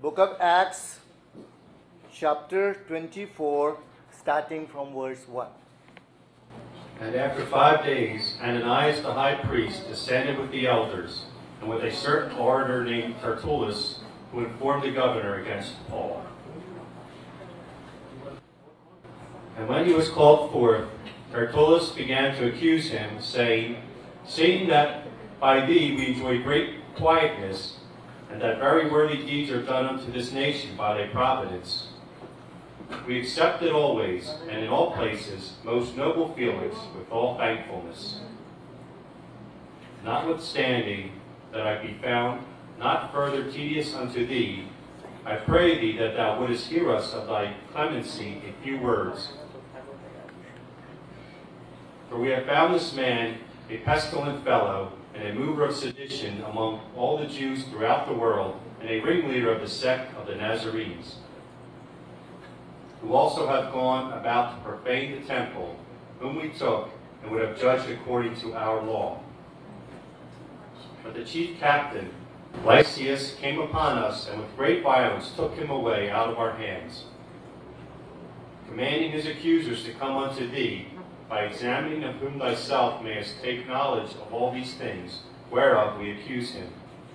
Book of Acts, chapter 24, starting from verse 1. And after 5 days, Ananias the high priest descended with the elders, and with a certain orator named Tertullus, who informed the governor against Paul. And when he was called forth, Tertullus began to accuse him, saying, "Seeing that by thee we enjoy great quietness, and that very worthy deeds are done unto this nation by thy providence, we accept it always, and in all places, most noble feelings, with all thankfulness. Notwithstanding that I be found not further tedious unto thee, I pray thee that thou wouldest hear us of thy clemency in few words. For we have found this man a pestilent fellow, and a mover of sedition among all the Jews throughout the world, and a ringleader of the sect of the Nazarenes, who also have gone about to profane the temple, whom we took, and would have judged according to our law. But the chief captain, Lysias, came upon us, and with great violence took him away out of our hands, commanding his accusers to come unto thee, by examining of whom thyself mayest take knowledge of all these things, whereof we accuse him.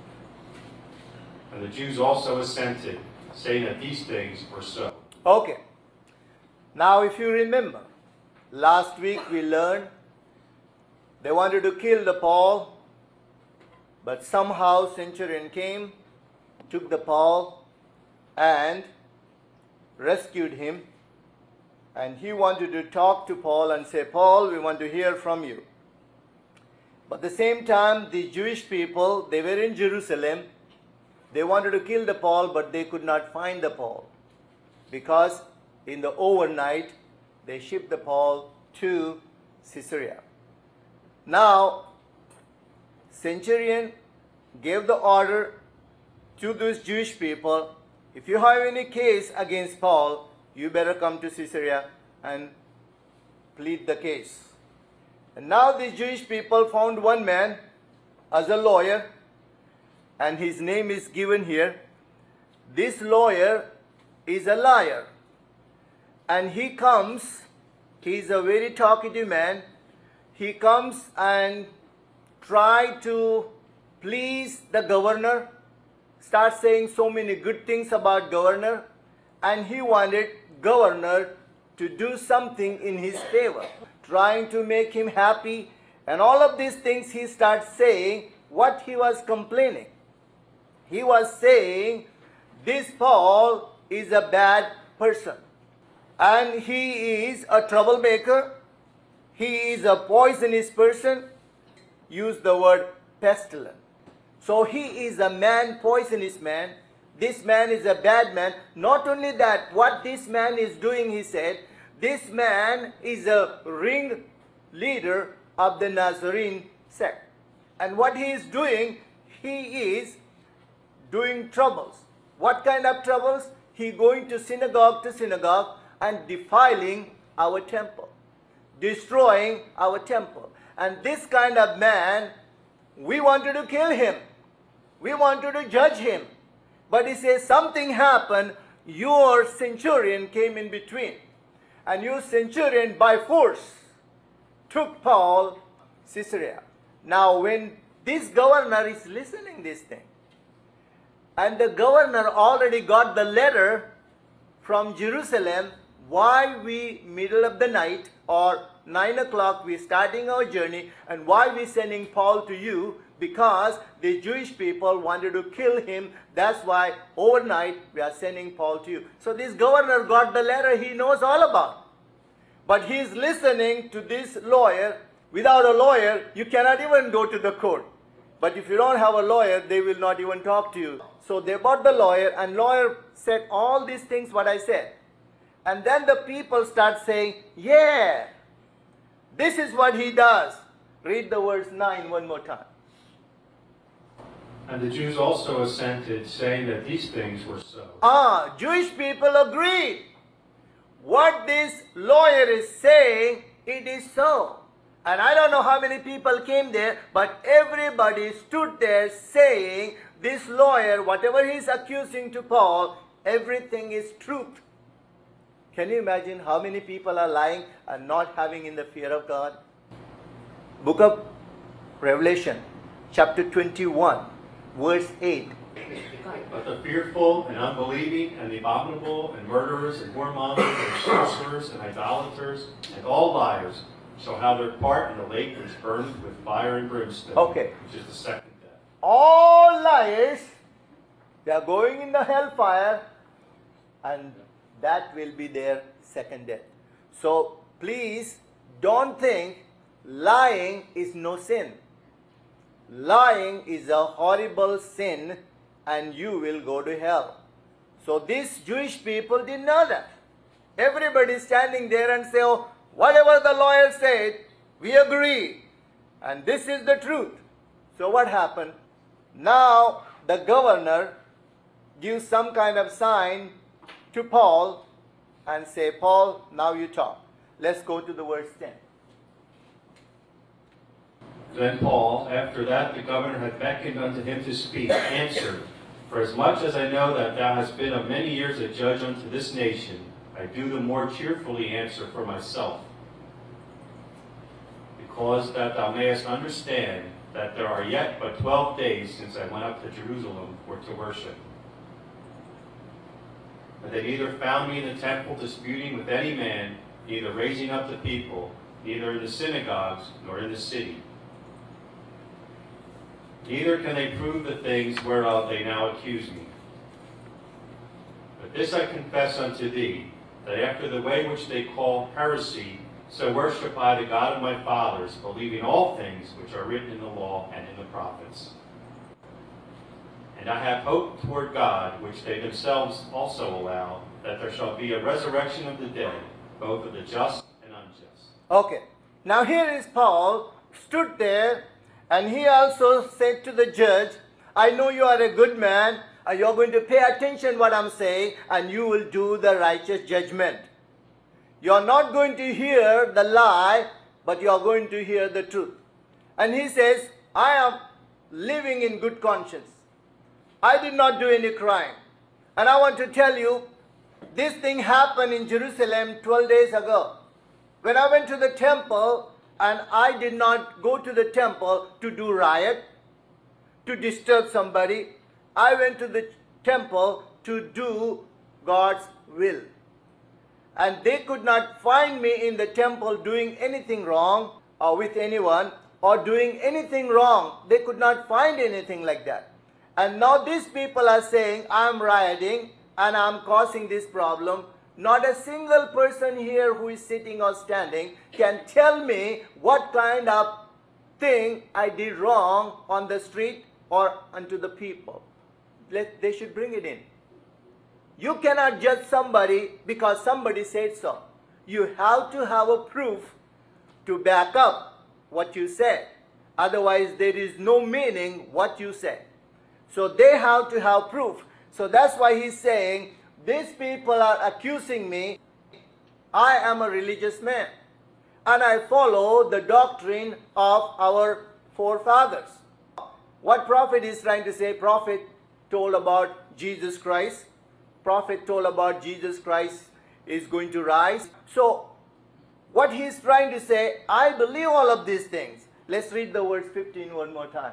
And the Jews also assented, saying that these things were so." Okay. Now if you remember, last week we learned they wanted to kill the Paul, but somehow centurion came, took the Paul and rescued him. And he wanted to talk to Paul and say, "Paul, we want to hear from you." But at the same time, the Jewish people, they were in Jerusalem. They wanted to kill the Paul, but they could not find the Paul, because in the overnight, they shipped the Paul to Caesarea. Now, centurion gave the order to those Jewish people, if you have any case against Paul, you better come to Caesarea and plead the case. And now the Jewish people found one man as a lawyer, and his name is given here. This lawyer is a liar. And he comes, he's a very talkative man. He comes and try to please the governor, start saying so many good things about governor, and he wanted governor to do something in his favor, trying to make him happy, and all of these things he starts saying what he was complaining. He was saying this Paul is a bad person, and he is a troublemaker, he is a poisonous person, use the word pestilent. So he is a man, poisonous man. This man is a bad man. Not only that, what this man is doing, he said, this man is a ring leader of the Nazarene sect. And what he is doing, he is doing troubles. What kind of troubles? He going to synagogue and defiling our temple, destroying our temple. And this kind of man, we wanted to kill him. We wanted to judge him. But he says something happened, your centurion came in between. And your centurion by force took Paul Caesarea. Now when this governor is listening this thing, and the governor already got the letter from Jerusalem, why we middle of the night or 9 o'clock we starting our journey, and why we sending Paul to you, because the Jewish people wanted to kill him. That's why overnight we are sending Paul to you. So this governor got the letter, he knows all about. But he is listening to this lawyer. Without a lawyer, you cannot even go to the court. But if you don't have a lawyer, they will not even talk to you. So they brought the lawyer, and lawyer said all these things what I said. And then the people start saying, yeah, this is what he does. Read the verse 9 one more time. And the Jews also assented, saying that these things were so. Jewish people agreed. What this lawyer is saying, it is so. And I don't know how many people came there, but everybody stood there saying this lawyer, whatever he is accusing to Paul, everything is truth. Can you imagine how many people are lying and not having in the fear of God? Book of Revelation, chapter 21, verse 8. But the fearful and unbelieving and the abominable and murderers and whoremongers and sorcerers and idolaters and all liars shall have their part in the lake which burns with fire and brimstone, Okay. which is the second death. All liars, they are going in the hellfire, and that will be their second death. So please don't think lying is no sin. Lying is a horrible sin, and you will go to hell. So these Jewish people didn't know that. Everybody is standing there and say, oh, whatever the lawyer said, we agree. And this is the truth. So what happened? Now the governor gives some kind of sign to Paul and say, Paul, now you talk. Let's go to the verse 10. Then Paul, after that the governor had beckoned unto him to speak, answered, For as much as I know that thou hast been of many years a judge unto this nation, I do the more cheerfully answer for myself, because that thou mayest understand that there are yet but 12 days since I went up to Jerusalem for to worship. But they neither found me in the temple disputing with any man, neither raising up the people, neither in the synagogues, nor in the city. Neither can they prove the things whereof they now accuse me. But this I confess unto thee, that after the way which they call heresy, so worship I the God of my fathers, believing all things which are written in the law and in the prophets. And I have hope toward God, which they themselves also allow, that there shall be a resurrection of the dead, both of the just and unjust. Okay. Now here is Paul, stood there, and he also said to the judge, I know you are a good man, and you are going to pay attention what I'm saying, and you will do the righteous judgment. You are not going to hear the lie, but you are going to hear the truth. And he says, I am living in good conscience. I did not do any crime. And I want to tell you, this thing happened in Jerusalem 12 days ago. When I went to the temple, and I did not go to the temple to do riot, to disturb somebody. I went to the temple to do God's will. And they could not find me in the temple doing anything wrong or with anyone or doing anything wrong. They could not find anything like that. And now these people are saying, I am rioting and I am causing this problem. Not a single person here who is sitting or standing can tell me what kind of thing I did wrong on the street or unto the people. They should bring it in. You cannot judge somebody because somebody said so. You have to have a proof to back up what you said. Otherwise, there is no meaning what you said. So they have to have proof. So that's why he's saying, these people are accusing me. I am a religious man, and I follow the doctrine of our forefathers. What prophet is trying to say? Prophet told about Jesus Christ. Prophet told about Jesus Christ is going to rise. So what he is trying to say, I believe all of these things. Let's read the verse 15 one more time.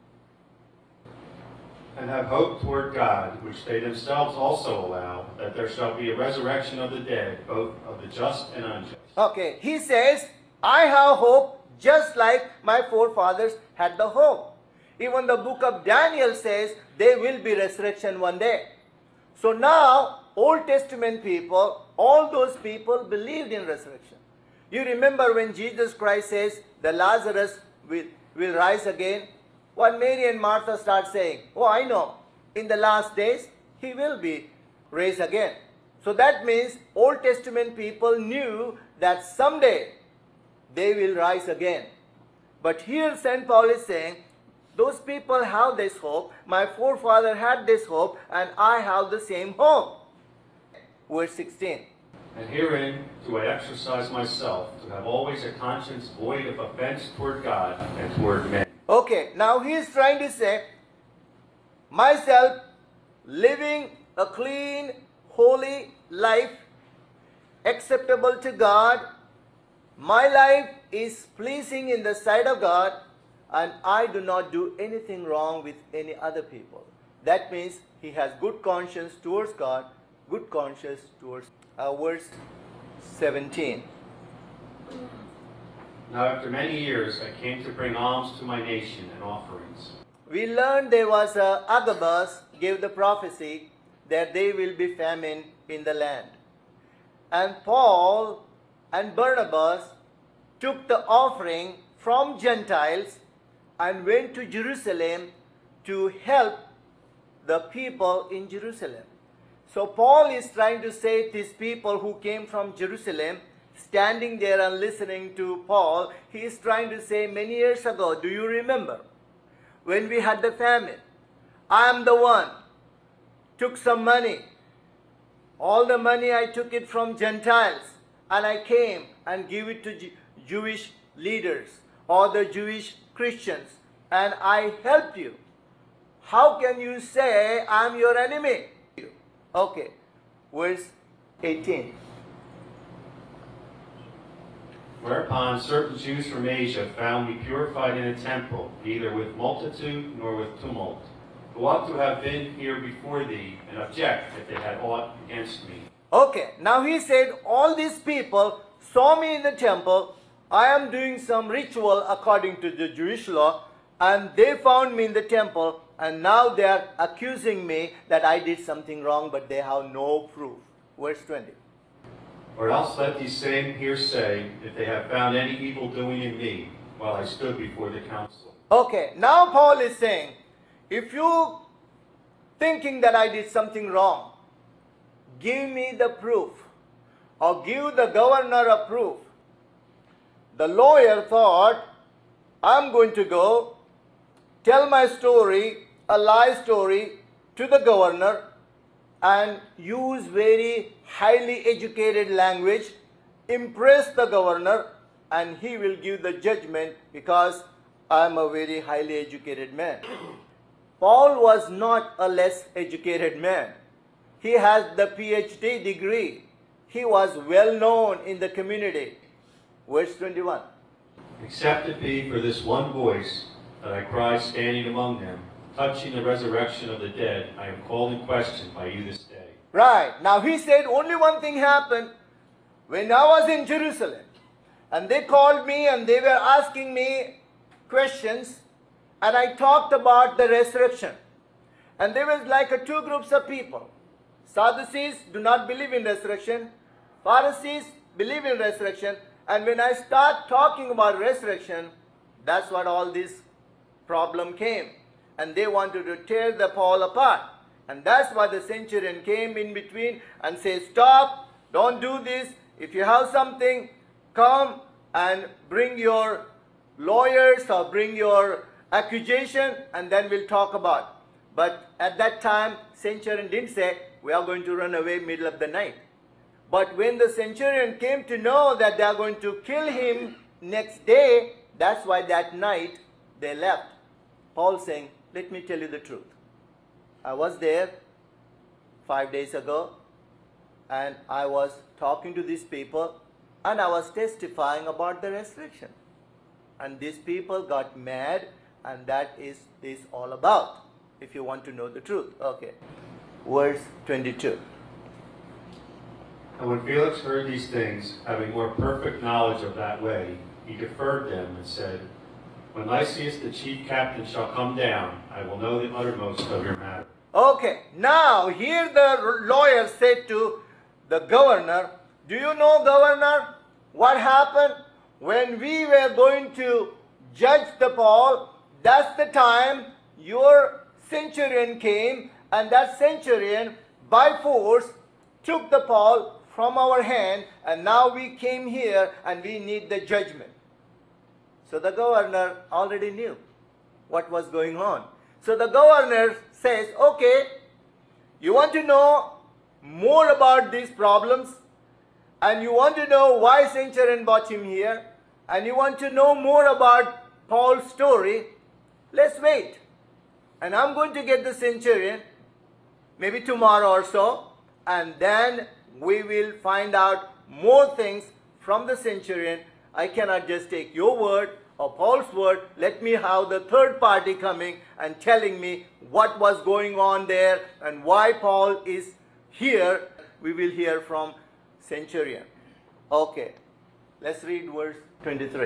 And have hope toward God, which they themselves also allow, that there shall be a resurrection of the dead, both of the just and unjust. Okay, he says, I have hope just like my forefathers had the hope. Even the book of Daniel says there will be resurrection one day. So now, Old Testament people, all those people believed in resurrection. You remember when Jesus Christ says the Lazarus will rise again? What Mary and Martha start saying, oh, I know, in the last days, he will be raised again. So that means Old Testament people knew that someday they will rise again. But here St. Paul is saying, those people have this hope, my forefather had this hope, and I have the same hope. Verse 16. And herein do I exercise myself, to have always a conscience void of offense toward God and toward men. Okay, now he is trying to say, myself living a clean, holy life, acceptable to God. My life is pleasing in the sight of God, and I do not do anything wrong with any other people. That means he has good conscience towards God, good conscience towards verse 17. Now after many years I came to bring alms to my nation and offerings. We learned there was Agabus gave the prophecy that there will be famine in the land. And Paul and Barnabas took the offering from Gentiles and went to Jerusalem to help the people in Jerusalem. So Paul is trying to say to these people who came from Jerusalem, standing there and listening to Paul, he is trying to say, many years ago, do you remember when we had the famine? I am the one took some money. All the money I took it from Gentiles, and I came and gave it to Jewish leaders or the Jewish Christians, and I helped you. How can you say I am your enemy? Okay, verse 18. Whereupon certain Jews from Asia found me purified in the temple, neither with multitude nor with tumult, who ought to have been here before thee, and object if they had aught against me. Okay, now he said, all these people saw me in the temple. I am doing some ritual according to the Jewish law, and they found me in the temple, and now they are accusing me that I did something wrong, but they have no proof. Verse 20. Or else let these same here say, if they have found any evil doing in me, while I stood before the council. Okay, now Paul is saying, if you thinking that I did something wrong, give me the proof, or give the governor a proof. The lawyer thought, I'm going to go tell my story, a lie story, to the governor and use very highly educated language, impress the governor, and he will give the judgment because I am a very highly educated man. Paul was not a less educated man. He has the PhD degree. He was well known in the community. Verse 21. Except it be for this one voice that I cry standing among them, touching the resurrection of the dead, I am called in question by you this day. Right. Now he said only one thing happened when I was in Jerusalem. And they called me and they were asking me questions. And I talked about the resurrection. And there was like two groups of people. Sadducees do not believe in resurrection. Pharisees believe in resurrection. And when I start talking about resurrection, that's what all this problem came. And they wanted to tear the Paul apart. And that's why the centurion came in between and said, stop, don't do this. If you have something, come and bring your lawyers or bring your accusation, and then we'll talk about. But at that time, centurion didn't say, we are going to run away middle of the night. But when the centurion came to know that they are going to kill him next day, that's why that night they left. Paul saying, let me tell you the truth. I was there 5 days ago, and I was talking to these people, and I was testifying about the resurrection. And these people got mad, and that is this all about, if you want to know the truth. Okay. Verse 22. And when Felix heard these things, having more perfect knowledge of that way, he deferred them and said, when Lysias the chief captain shall come down, I will know the uttermost of your matter. Okay, now here the lawyer said to the governor, do you know, governor, what happened when we were going to judge the Paul? That's the time your centurion came, and that centurion by force took the Paul from our hand, and now we came here and we need the judgment. So the governor already knew what was going on. So the governor says, okay, you want to know more about these problems, and you want to know why centurion brought him here, and you want to know more about Paul's story, let's wait. and I'm going to get the centurion, maybe tomorrow or so, and then we will find out more things from the centurion. I cannot just take your word or Paul's word. Let me have the third party coming and telling me what was going on there and why Paul is here. We will hear from centurion. Okay, let's read verse 23.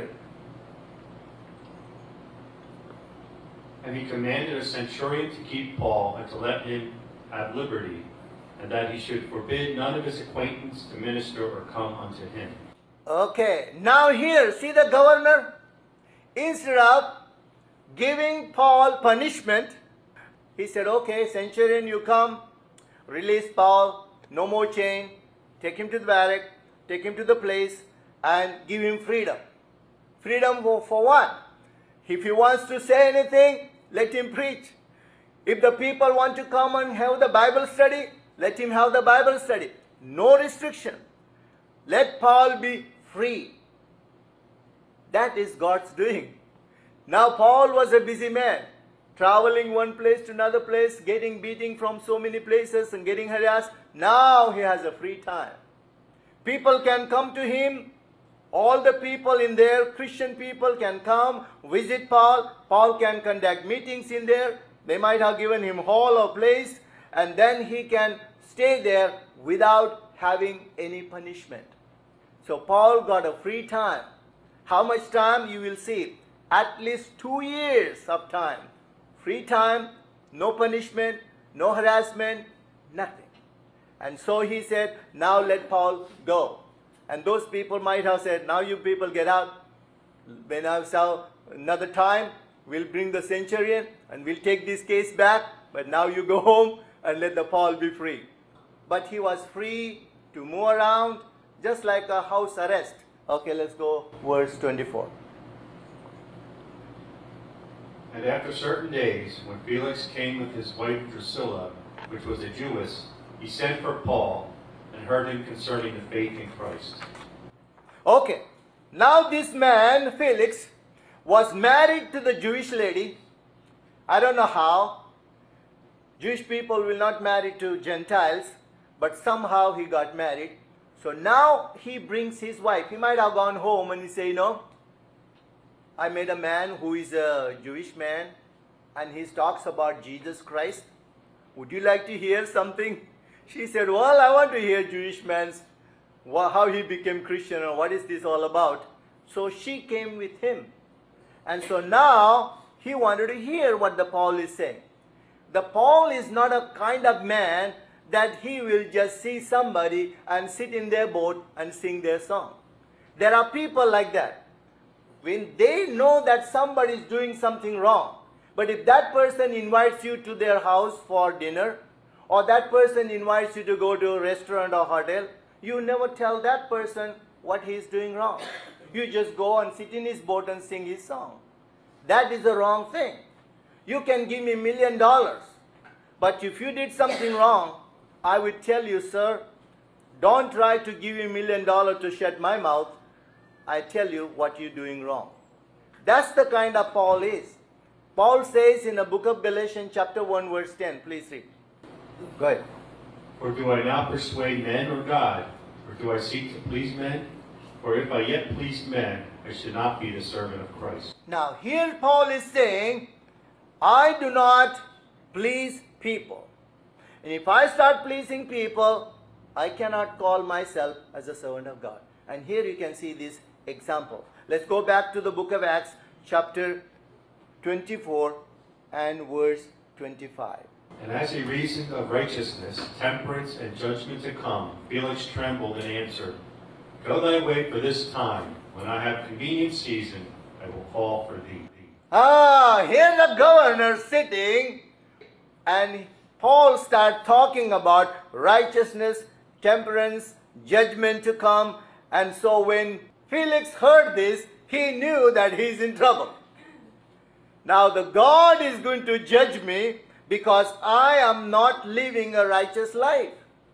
And he commanded a centurion to keep Paul and to let him have liberty, and that he should forbid none of his acquaintance to minister or come unto him. Okay, now here, see the governor? Instead of giving Paul punishment, he said, okay, centurion, you come, release Paul, no more chain, take him to the barrack, take him to the place, and give him freedom. Freedom for what? If he wants to say anything, let him preach. If the people want to come and have the Bible study, let him have the Bible study. No restriction. Let Paul be free. That is God's doing. Now Paul was a busy man, traveling one place to another place, getting beating from so many places and getting harassed. Now he has a free time. People can come to him. All the people in there, Christian people, can come, visit Paul. Paul can conduct meetings in there. They might have given him hall or place, and then he can stay there without having any punishment. So Paul got a free time. How much time? You will see. At least 2 years of time. Free time, no punishment, no harassment, nothing. And so he said, now let Paul go. And those people might have said, now you people get out. When I saw another time, we'll bring the centurion and we'll take this case back. But now you go home and let the Paul be free. But he was free to move around just like a house arrest. Okay, let's go verse 24. And after certain days, when Felix came with his wife Drusilla, which was a Jewess, he sent for Paul and heard him concerning the faith in Christ. Okay, now this man, Felix, was married to the Jewish lady. I don't know how. Jewish people will not marry to Gentiles, but somehow he got married. So now he brings his wife. He might have gone home and he say, no, I met a man who is a Jewish man and he talks about Jesus Christ. Would you like to hear something? She said, well, I want to hear Jewish man's, how he became Christian and what is this all about. So she came with him. And so now he wanted to hear what the Paul is saying. The Paul is not a kind of man that he will just see somebody and sit in their boat and sing their song. There are people like that. When they know that somebody is doing something wrong, but if that person invites you to their house for dinner, or that person invites you to go to a restaurant or hotel, you never tell that person what he is doing wrong. You just go and sit in his boat and sing his song. That is the wrong thing. You can give me $1 million, but if you did something wrong, I would tell you, sir, don't try to give me $1 million to shut my mouth. I tell you what you're doing wrong. That's the kind of Paul is. Paul says in the book of Galatians chapter 1 verse 10, please read. Go ahead. For do I now persuade men or God? Or do I seek to please men? For if I yet pleased men, I should not be the servant of Christ. Now here Paul is saying, I do not please people. And if I start pleasing people, I cannot call myself as a servant of God. And here you can see this example. Let's go back to the book of Acts chapter 24 and verse 25. And as he reasoned of righteousness, temperance, and judgment to come, Felix trembled and answered, Go thy way for this time. When I have convenient season, I will call for thee. Here the governor sitting, and Paul starts talking about righteousness, temperance, judgment to come. And so when Felix heard this, he knew that he's in trouble. Now the God is going to judge me because I am not living a righteous life.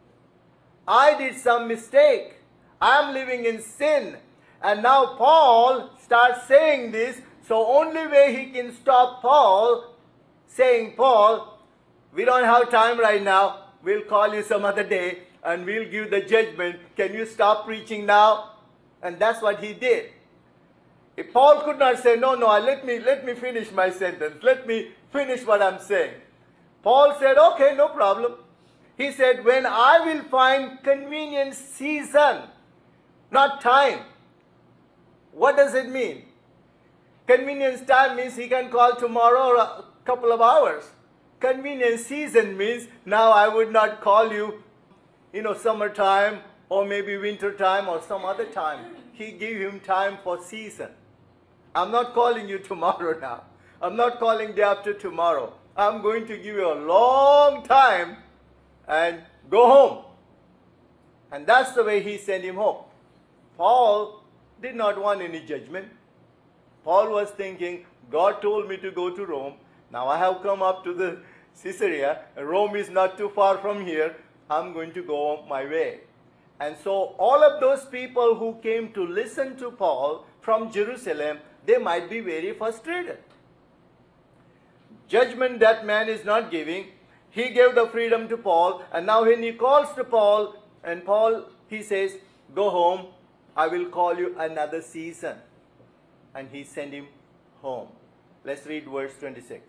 I did some mistake. I am living in sin. And now Paul starts saying this, so only way he can stop Paul saying, Paul, we don't have time right now. We'll call you some other day and we'll give the judgment. Can you stop preaching now? And that's what he did. If Paul could not say, no, let me finish my sentence. Let me finish what I'm saying. Paul said, okay, no problem. He said, when I will find convenient season, not time. What does it mean? Convenience time means he can call tomorrow or a couple of hours. Convenient season means now I would not call you, summertime or maybe winter time or some other time. He gave him time for season. I'm not calling you tomorrow now. I'm not calling day after tomorrow. I'm going to give you a long time and go home. And that's the way he sent him home. Paul did not want any judgment. Paul was thinking, God told me to go to Rome. Now I have come up to the Caesarea. Rome is not too far from here. I'm going to go my way. And so all of those people who came to listen to Paul from Jerusalem, they might be very frustrated. Judgment that man is not giving. He gave the freedom to Paul, and now when he calls to Paul, and Paul, he says, go home, I will call you another season. And he sent him home. Let's read verse 26.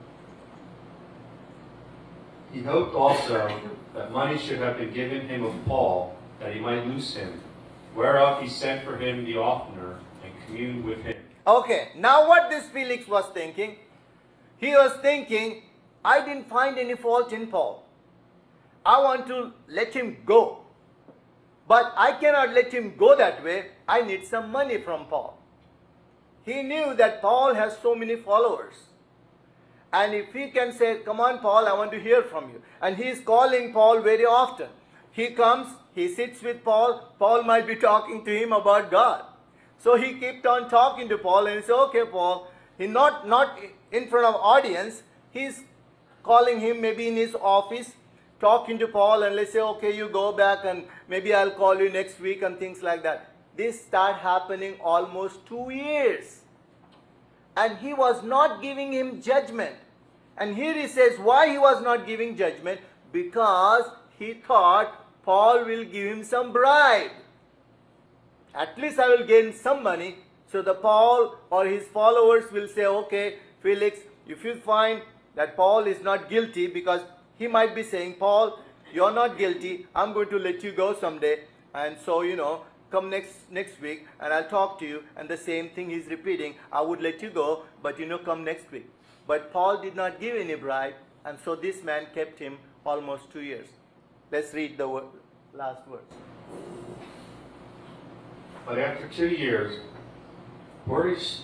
He hoped also that money should have been given him of Paul, that he might loose him, whereof he sent for him the oftener, and communed with him. Okay, now what this Felix was thinking? He was thinking, I didn't find any fault in Paul. I want to let him go. But I cannot let him go that way. I need some money from Paul. He knew that Paul has so many followers. And if he can say, come on Paul, I want to hear from you. And he is calling Paul very often. He comes, he sits with Paul. Paul might be talking to him about God. So he kept on talking to Paul and he said, okay Paul, he not in front of audience, he's calling him maybe in his office, talking to Paul, and let's say, okay, you go back and maybe I'll call you next week and things like that. This started happening almost 2 years. And he was not giving him judgment. And here he says why he was not giving judgment. Because he thought Paul will give him some bribe. At least I will gain some money. So the Paul or his followers will say, okay, Felix, if you find that Paul is not guilty, because he might be saying, Paul, you're not guilty, I'm going to let you go someday. And so, come next week and I'll talk to you. And the same thing he's repeating, I would let you go, but come next week. But Paul did not give any bribe, and so this man kept him almost 2 years. Let's read the last verse. But after 2 years, Porcius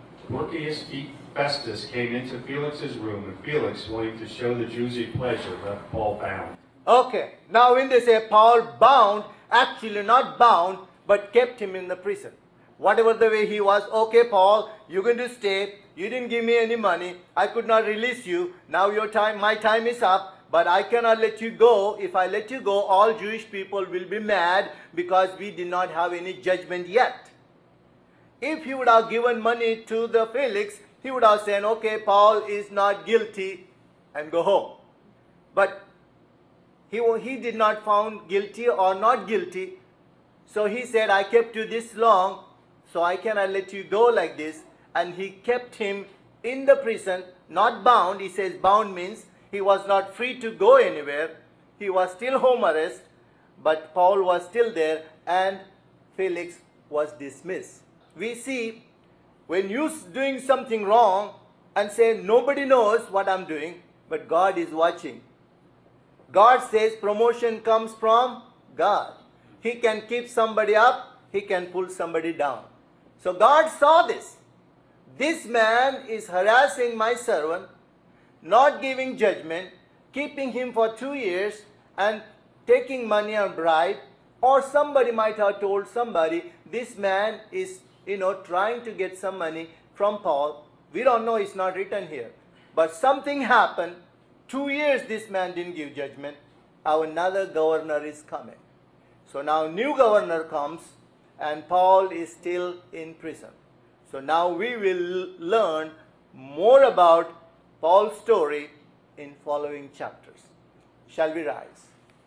Festus came into Felix's room, and Felix, wanting to show the Jews a pleasure, left Paul bound. Okay, now when they say Paul bound, actually not bound, but kept him in the prison. Whatever the way he was, okay Paul, you're going to stay, you didn't give me any money, I could not release you, now my time is up, but I cannot let you go. If I let you go, all Jewish people will be mad because we did not have any judgment yet. If he would have given money to the Felix, he would have said, okay, Paul is not guilty, and go home. But he did not found guilty or not guilty. So he said, I kept you this long, so I cannot let you go like this. And he kept him in the prison, not bound. He says bound means he was not free to go anywhere. He was still home arrest, but Paul was still there, and Felix was dismissed. We see when you're doing something wrong and say, nobody knows what I'm doing, but God is watching. God says promotion comes from God. He can keep somebody up, he can pull somebody down. So God saw this. This man is harassing my servant, not giving judgment, keeping him for 2 years, and taking money and bribe. Or somebody might have told somebody, this man is, trying to get some money from Paul. We don't know, it's not written here. But something happened. 2 years this man didn't give judgment. Another governor is coming. So now new governor comes, and Paul is still in prison. So now we will learn more about Paul's story in following chapters. Shall we rise?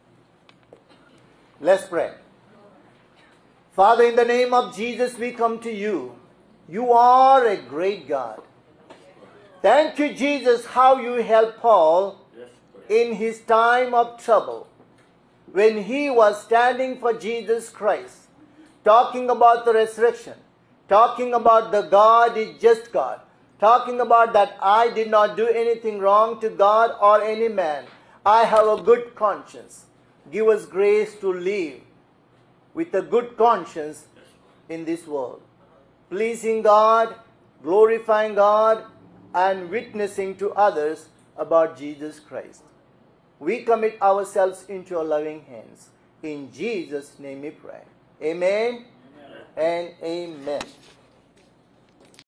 Let's pray. Father, in the name of Jesus, we come to you. You are a great God. Thank you, Jesus, how you helped Paul in his time of trouble, when he was standing for Jesus Christ, talking about the resurrection, talking about the God is just God, talking about that I did not do anything wrong to God or any man. I have a good conscience. Give us grace to live with a good conscience in this world, pleasing God, glorifying God, and witnessing to others about Jesus Christ. We commit ourselves into your loving hands. In Jesus' name we pray. Amen and amen.